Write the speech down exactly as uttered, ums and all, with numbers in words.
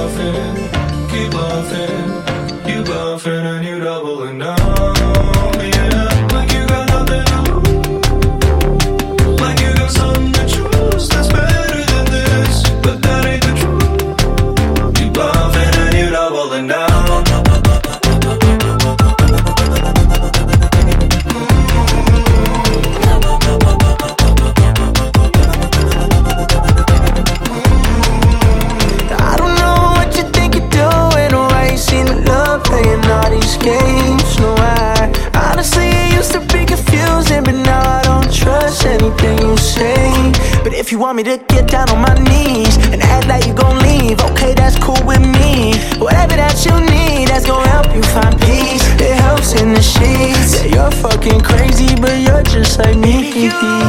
bluffing, keep bluffing. You bluffing and you doubling down, yeah. Like you got nothing to lose, like you got something to choose that's better than this, but that ain't the truth. You bluffing and you doubling down. Games, no, I honestly I used to be confusing, but now I don't trust anything you say. But if you want me to get down on my knees and act like you gon' leave, okay, that's cool with me. Whatever that you need, that's gon' help you find peace. It helps in the sheets. Yeah, you're fucking crazy, but you're just like me.